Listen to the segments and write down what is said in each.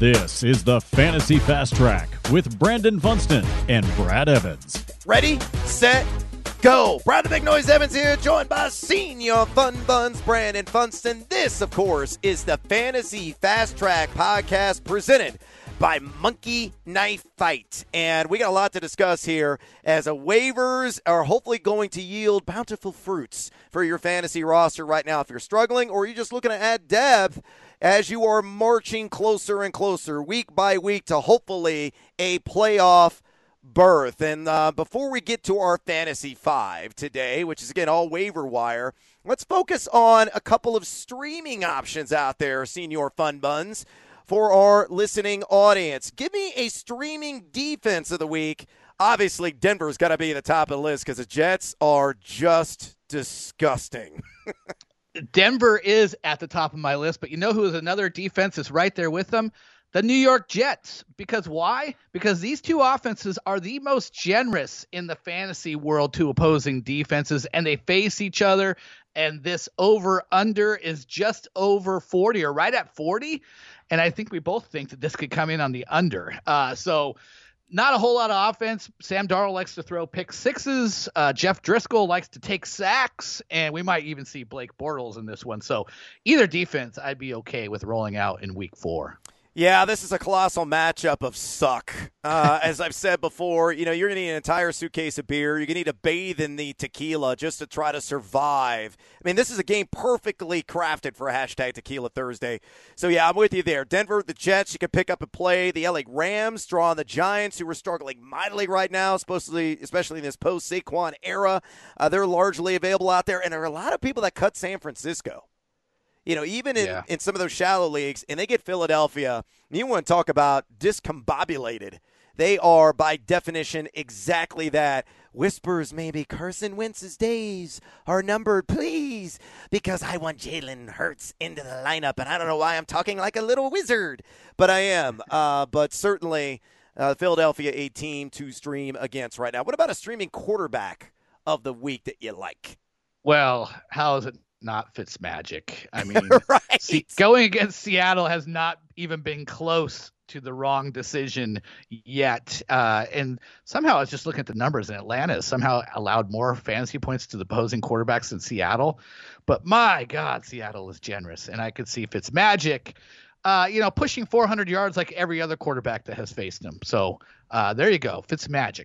This is the Fantasy Fast Track with Brandon Funston and Brad Evans. Ready, set, go. Brad the Big Noise Evans here, joined by Senior Fun Buns, Brandon Funston. This, of course, is the Fantasy Fast Track podcast presented by Monkey Knife Fight. And we got a lot to discuss here as waivers are hopefully going to yield bountiful fruits for your fantasy roster right now if you're struggling or you're just looking to add depth as you are marching closer and closer week by week to hopefully a playoff berth. And before we get to our Fantasy 5 today, which is, again, all waiver wire, let's focus on a couple of streaming options out there, Senior Fun Buns, for our listening audience. Give me a streaming defense of the week. Obviously, Denver's got to be at the top of the list because the Jets are just disgusting. Denver is at the top of my list, but you know who is another defense that's right there with them? The New York Jets. Because why? Because these two offenses are the most generous in the fantasy world to opposing defenses, and they face each other, and this over-under is just over 40 or right at 40, and I think we both think that this could come in on the under. So not a whole lot of offense. Sam Darnold likes to throw pick sixes. Jeff Driscoll likes to take sacks, and we might even see Blake Bortles in this one. So either defense, I'd be okay with rolling out in week 4. Yeah, this is a colossal matchup of suck. As I've said before, you're going to need an entire suitcase of beer. You're going to need to bathe in the tequila just to try to survive. I mean, this is a game perfectly crafted for hashtag Tequila Thursday. So, yeah, I'm with you there. Denver, the Jets, you can pick up and play. The LA Rams draw on the Giants, who are struggling mightily right now, especially in this post-Saquon era. They're largely available out there, and there are a lot of people that cut San Francisco. Even in some of those shallow leagues, and they get Philadelphia, you want to talk about discombobulated. They are, by definition, exactly that. Whispers maybe Carson Wentz's days are numbered, please, because I want Jalen Hurts into the lineup, and I don't know why I'm talking like a little wizard, but I am. But certainly, Philadelphia, a team to stream against right now. What about a streaming quarterback of the week that you like? Well, how is it not Fitzmagic? I mean, right. Going against Seattle has not even been close to the wrong decision yet. And somehow I was just looking at the numbers, and Atlanta has somehow allowed more fantasy points to the opposing quarterbacks than Seattle. But my God, Seattle is generous, and I could see Fitzmagic, pushing 400 yards like every other quarterback that has faced him. So there you go, Fitzmagic.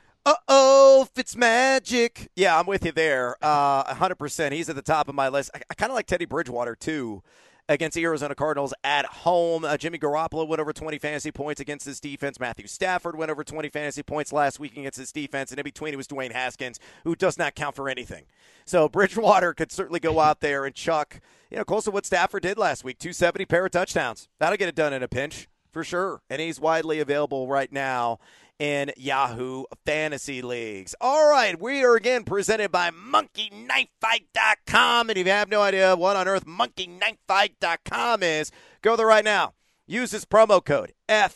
Uh-oh, Fitzmagic. Yeah, I'm with you there. 100%. He's at the top of my list. I kind of like Teddy Bridgewater, too, against the Arizona Cardinals at home. Jimmy Garoppolo went over 20 fantasy points against this defense. Matthew Stafford went over 20 fantasy points last week against this defense. And in between, it was Dwayne Haskins, who does not count for anything. So Bridgewater could certainly go out there and chuck, close to what Stafford did last week, 270, pair of touchdowns. That'll get it done in a pinch, for sure. And he's widely available right now in Yahoo Fantasy Leagues. All right, we are again presented by MonkeyKnifeFight.com. And if you have no idea what on earth MonkeyKnifeFight.com is, go there right now. Use this promo code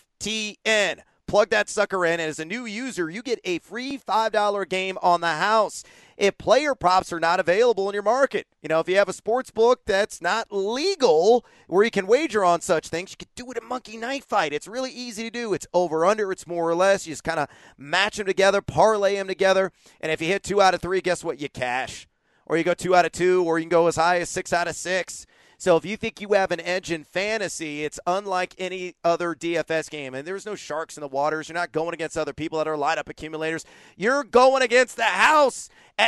FTN. Plug that sucker in, and as a new user, you get a free $5 game on the house if player props are not available in your market. If you have a sports book that's not legal where you can wager on such things, you can do it at Monkey Knife Fight. It's really easy to do. It's over-under. It's more or less. You just kind of match them together, parlay them together, and if you hit 2 out of 3, guess what? You cash. Or you go 2 out of 2, or you can go as high as 6 out of 6. So if you think you have an edge in fantasy, it's unlike any other DFS game. And there's no sharks in the waters. You're not going against other people that are lineup accumulators. You're going against the house at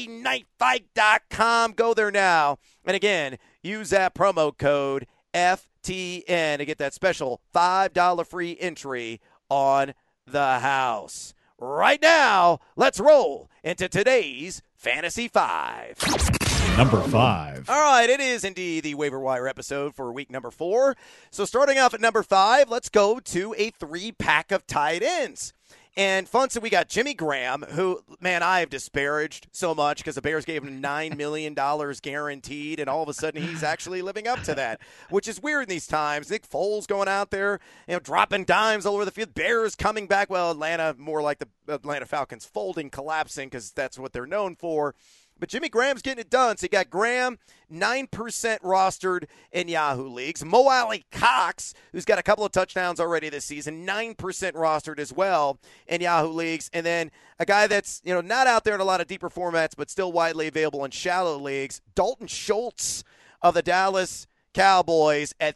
MonkeyKnifeFight.com. Go there now. And again, use that promo code FTN to get that special $5 free entry on the house. Right now, let's roll into today's Fantasy 5. Number 5. All right, it is indeed the waiver wire episode for week number 4. So starting off at number 5, let's go to a 3-pack of tight ends. And Funson, we got Jimmy Graham, who, man, I have disparaged so much because the Bears gave him $9 million guaranteed, and all of a sudden he's actually living up to that, which is weird in these times. Nick Foles going out there, dropping dimes all over the field. Bears coming back. Well, Atlanta, more like the Atlanta Falcons folding, collapsing, because that's what they're known for. But Jimmy Graham's getting it done. So you got Graham, 9% rostered in Yahoo leagues. Mo Alley Cox, who's got a couple of touchdowns already this season, 9% rostered as well in Yahoo leagues. And then a guy that's, not out there in a lot of deeper formats, but still widely available in shallow leagues, Dalton Schultz of the Dallas Cowboys at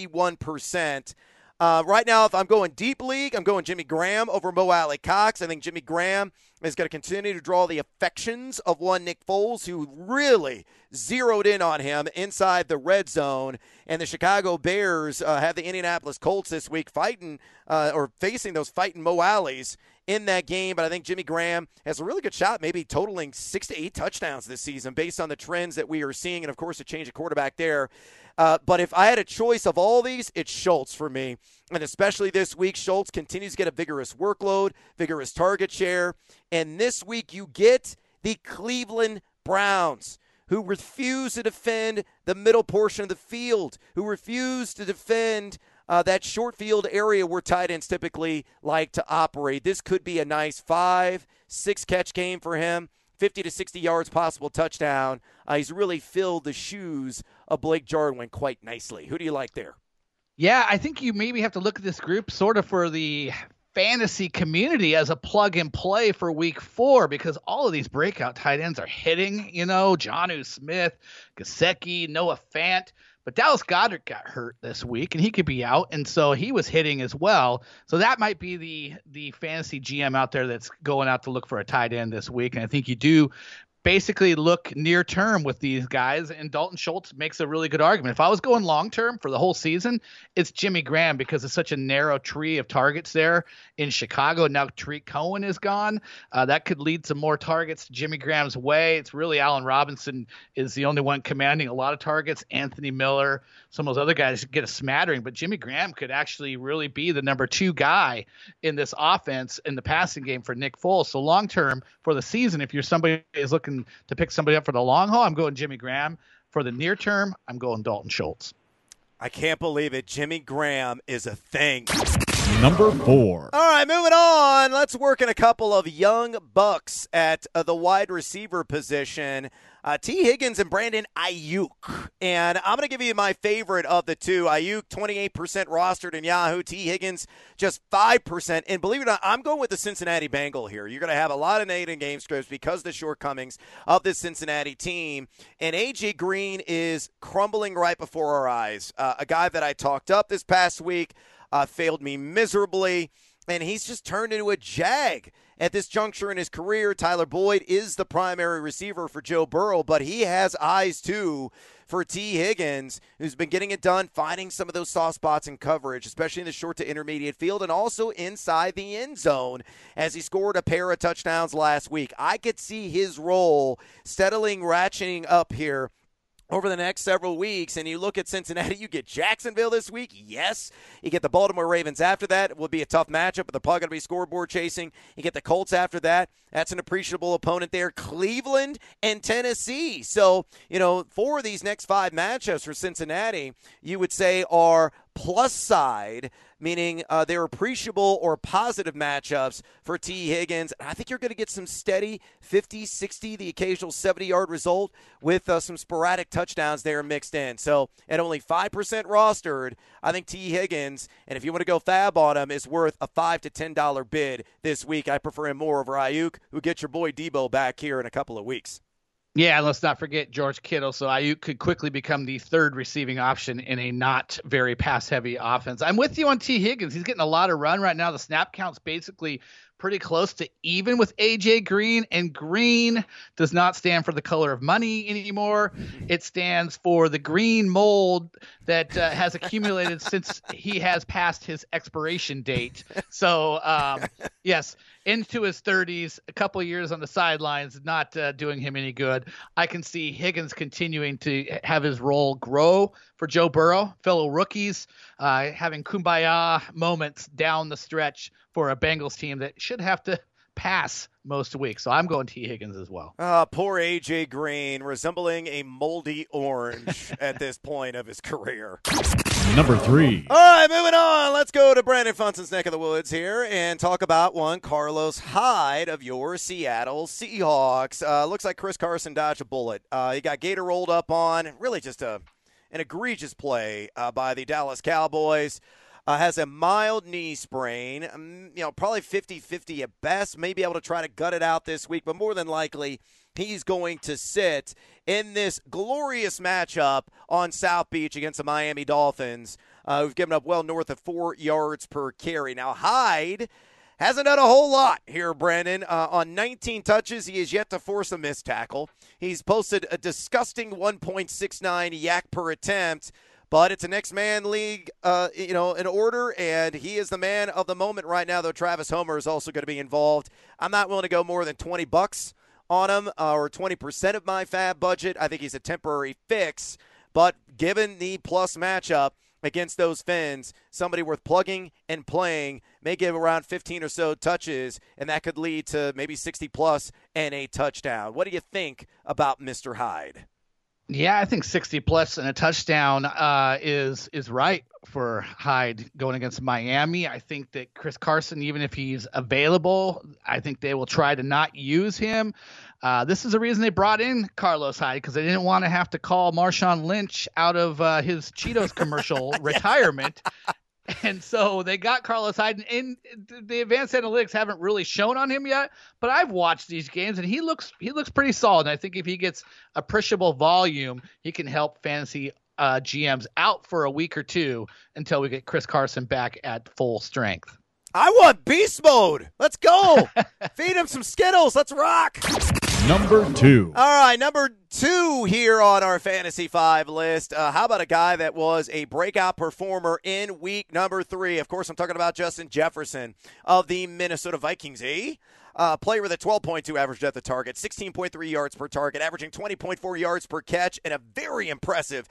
31%. Right now, if I'm going deep league, I'm going Jimmy Graham over Mo Alley Cox. I think Jimmy Graham is going to continue to draw the affections of one Nick Foles, who really zeroed in on him inside the red zone. And the Chicago Bears have the Indianapolis Colts this week facing those fighting Mo Alleys in that game. But I think Jimmy Graham has a really good shot, maybe totaling 6 to 8 touchdowns this season based on the trends that we are seeing. And, of course, a change of quarterback there. But if I had a choice of all these, it's Schultz for me. And especially this week, Schultz continues to get a vigorous workload, vigorous target share. And this week you get the Cleveland Browns, who refuse to defend the middle portion of the field, who refuse to defend that short field area where tight ends typically like to operate. This could be a nice 5-6 catch game for him. 50 to 60 yards, possible touchdown. He's really filled the shoes of Blake Jarwin quite nicely. Who do you like there? Yeah, I think you maybe have to look at this group sort of for the fantasy community as a plug and play for week 4, because all of these breakout tight ends are hitting, Jonnu Smith, Gesicki, Noah Fant. But Dallas Goedert got hurt this week, and he could be out, and so he was hitting as well. So that might be the fantasy GM out there that's going out to look for a tight end this week. And I think you do basically look near term with these guys, and Dalton Schultz makes a really good argument. If I was going long term for the whole season, it's Jimmy Graham, because it's such a narrow tree of targets there in Chicago. Now Tariq Cohen is gone. That could lead some more targets Jimmy Graham's way. It's really Allen Robinson is the only one commanding a lot of targets. Anthony Miller, some of those other guys get a smattering, but Jimmy Graham could actually really be the number 2 guy in this offense in the passing game for Nick Foles. So long term for the season, if you're somebody who is looking to pick somebody up for the long haul, I'm going Jimmy Graham. For the near term, I'm going Dalton Schultz. I can't believe it. Jimmy Graham is a thing. Number 4. All right, moving on. Let's work in a couple of young bucks at the wide receiver position. T. Higgins and Brandon Ayuk. And I'm going to give you my favorite of the two. Ayuk, 28% rostered in Yahoo. T. Higgins, just 5%. And believe it or not, I'm going with the Cincinnati Bengal here. You're going to have a lot of negative game scripts because of the shortcomings of this Cincinnati team. And A.J. Green is crumbling right before our eyes. A guy that I talked up this past week failed me miserably. And he's just turned into a jag at this juncture in his career. Tyler Boyd is the primary receiver for Joe Burrow, but he has eyes, too, for T. Higgins, who's been getting it done, finding some of those soft spots in coverage, especially in the short to intermediate field and also inside the end zone as he scored a pair of touchdowns last week. I could see his role steadily ratcheting up here over the next several weeks. And you look at Cincinnati, you get Jacksonville this week. Yes. You get the Baltimore Ravens after that. It will be a tough matchup, but they're probably going to be scoreboard chasing. You get the Colts after that. That's an appreciable opponent there. Cleveland and Tennessee. So, 4 of these next 5 matchups for Cincinnati, you would say are plus side, meaning they're appreciable or positive matchups for T. Higgins. I think you're going to get some steady 50, 60, the occasional 70-yard result with some sporadic touchdowns there mixed in. So at only 5% rostered, I think T. Higgins, and if you want to go fab on him, is worth a $5 to $10 bid this week. I prefer him more over Ayuk, who gets your boy Debo back here in a couple of weeks. Yeah, and let's not forget George Kittle. So Ayuk could quickly become the 3rd receiving option in a not very pass-heavy offense. I'm with you on T. Higgins. He's getting a lot of run right now. The snap count's basically pretty close to even with A.J. Green, and green does not stand for the color of money anymore. It stands for the green mold that has accumulated since he has passed his expiration date. So, yes, into his 30s, a couple of years on the sidelines, not doing him any good. I can see Higgins continuing to have his role grow for Joe Burrow, fellow rookies, having kumbaya moments down the stretch for a Bengals team that should have to pass most weeks. So I'm going T. Higgins as well. Poor A.J. Green, resembling a moldy orange at this point of his career. Number 3. All right, moving on. Let's go to Brandon Funston's neck of the woods here and talk about one Carlos Hyde of your Seattle Seahawks. Looks like Chris Carson dodged a bullet. He got Gator rolled up on. Really just an egregious play by the Dallas Cowboys. Has a mild knee sprain, probably 50-50 at best, may be able to try to gut it out this week, but more than likely he's going to sit in this glorious matchup on South Beach against the Miami Dolphins, who've given up well north of 4 yards per carry. Now, Hyde hasn't done a whole lot here, Brandon. On 19 touches, he has yet to force a missed tackle. He's posted a disgusting 1.69 yak per attempt. But it's a next man league, in order, and he is the man of the moment right now, though Travis Homer is also going to be involved. I'm not willing to go more than $20 on him or 20% of my fab budget. I think he's a temporary fix, but given the plus matchup against those Fins, somebody worth plugging and playing may give around 15 or so touches, and that could lead to maybe 60-plus and a touchdown. What do you think about Mr. Hyde? Yeah, I think 60-plus and a touchdown is right for Hyde going against Miami. I think that Chris Carson, even if he's available, I think they will try to not use him. This is the reason they brought in Carlos Hyde, because they didn't want to have to call Marshawn Lynch out of his Cheetos commercial retirement. And so they got Carlos Hyde, and the advanced analytics haven't really shown on him yet, but I've watched these games, and he looks pretty solid. And I think if he gets appreciable volume, he can help fantasy GMs out for a week or two until we get Chris Carson back at full strength. I want beast mode. Let's go. Feed him some Skittles. Let's rock. Number 2. All right, number 2 here on our Fantasy 5 list. How about a guy that was a breakout performer in week number 3? Of course, I'm talking about Justin Jefferson of the Minnesota Vikings, player with a 12.2 average depth of target, 16.3 yards per target, averaging 20.4 yards per catch, and a very impressive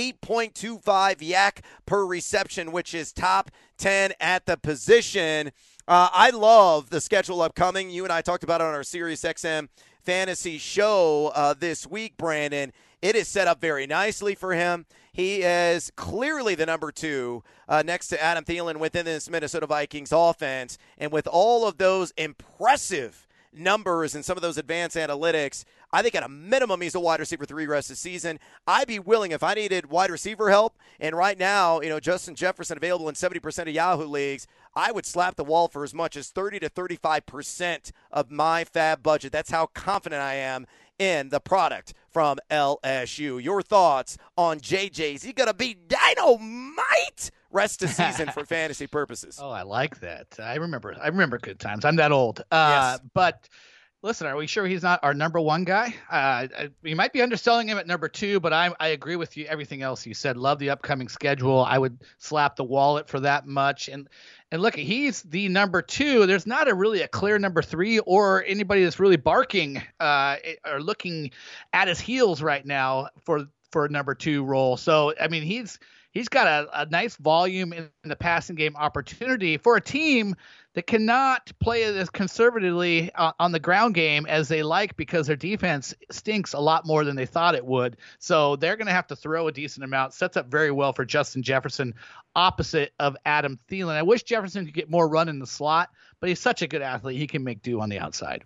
8.25 yak per reception, which is top 10 at the position. I love the schedule upcoming. You and I talked about it on our SiriusXM fantasy show this week, Brandon. It is set up very nicely for him. He is clearly the number 2 next to Adam Thielen within this Minnesota Vikings offense. And with all of those impressive numbers and some of those advanced analytics, I think at a minimum he's a wide receiver 3 rest of the season. I'd be willing, if I needed wide receiver help, and right now, Justin Jefferson available in 70% of Yahoo leagues, I would slap the wall for as much as 30 to 35% of my fab budget. That's how confident I am in the product from LSU. Your thoughts on JJ? Is he going to be dynamite rest of season for fantasy purposes? Oh, I like that. I remember good times. I'm that old. Yes. But listen, are we sure he's not our number 1 guy? We might be underselling him at number 2, but I agree with you. Everything else you said. Love the upcoming schedule. I would slap the wallet for that much. And look, he's the number 2. There's not really a clear number 3 or anybody that's really barking or looking at his heels right now for a number 2 role. So, I mean, he's got a nice volume in the passing game opportunity for a team that cannot play as conservatively on the ground game as they like, because their defense stinks a lot more than they thought it would. So they're going to have to throw a decent amount. Sets up very well for Justin Jefferson, opposite of Adam Thielen. I wish Jefferson could get more run in the slot, but he's such a good athlete. He can make do on the outside.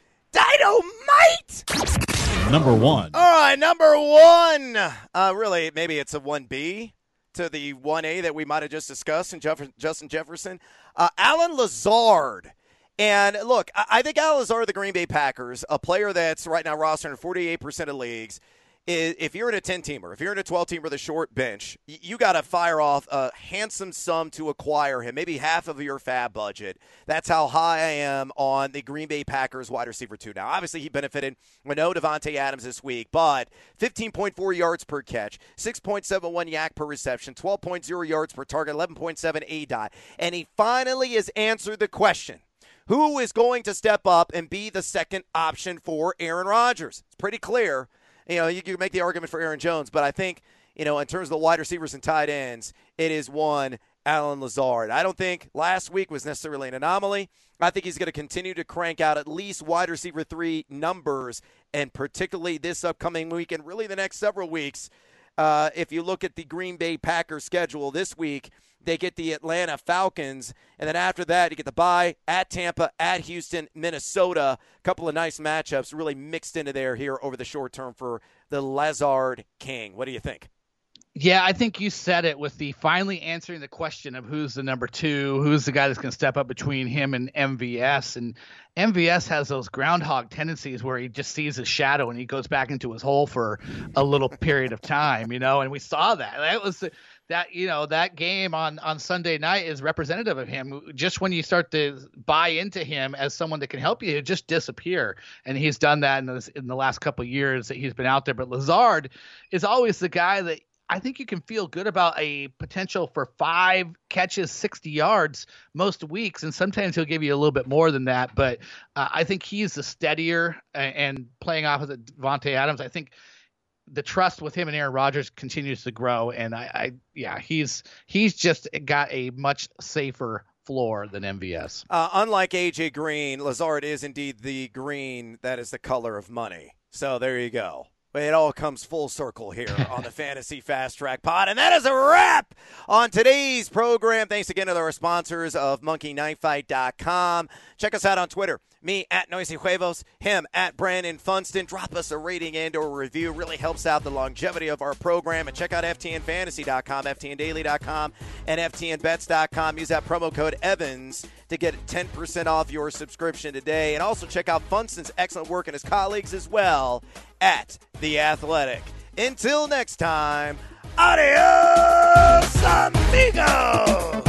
Dynamite! Number 1. All right, number 1. Really, maybe it's a 1B to the 1A that we might have just discussed in Justin Jefferson. Allen Lazard. And look, I think Allen Lazard of the Green Bay Packers, a player that's right now rostered in 48% of leagues, if you're in a 10-teamer, if you're in a 12-teamer with a short bench, you got to fire off a handsome sum to acquire him, maybe half of your fab budget. That's how high I am on the Green Bay Packers wide receiver 2. Now, obviously, he benefited with no Devontae Adams this week, but 15.4 yards per catch, 6.71 yak per reception, 12.0 yards per target, 11.7 ADOT. And he finally has answered the question, who is going to step up and be the second option for Aaron Rodgers? It's pretty clear. You can make the argument for Aaron Jones, but I think, in terms of the wide receivers and tight ends, it is one Allen Lazard. I don't think last week was necessarily an anomaly. I think he's going to continue to crank out at least wide receiver 3 numbers, and particularly this upcoming week and really the next several weeks. If you look at the Green Bay Packers schedule this week, they get the Atlanta Falcons, and then after that, you get the bye at Tampa, at Houston, Minnesota. A couple of nice matchups really mixed into there here over the short term for the Lazard King. What do you think? Yeah, I think you said it with the finally answering the question of who's the number 2, who's the guy that's going to step up between him and MVS. And MVS has those groundhog tendencies where he just sees his shadow and he goes back into his hole for a little period of time, and we saw that. That game on Sunday night is representative of him. Just when you start to buy into him as someone that can help you, it just disappear. And he's done that in the last couple of years that he's been out there. But Lazard is always the guy that I think you can feel good about a potential for 5 catches, 60 yards most weeks, and sometimes he'll give you a little bit more than that. But I think he's the steadier and playing off of the Devontae Adams. I think the trust with him and Aaron Rodgers continues to grow, and he's just got a much safer floor than MVS. Unlike AJ Green, Lazard is indeed the green that is the color of money. So there you go. It all comes full circle here on the Fantasy Fast Track Pod. And that is a wrap on today's program. Thanks again to our sponsors of MonkeyKnifeFight.com. Check us out on Twitter. Me at Noisy Huevos, him at Brandon Funston. Drop us a rating and or review. Really helps out the longevity of our program. And check out FTNFantasy.com, FTNDaily.com, and FTNBets.com. Use that promo code Evans to get 10% off your subscription today. And also check out Funston's excellent work and his colleagues as well at The Athletic. Until next time, adios, amigos!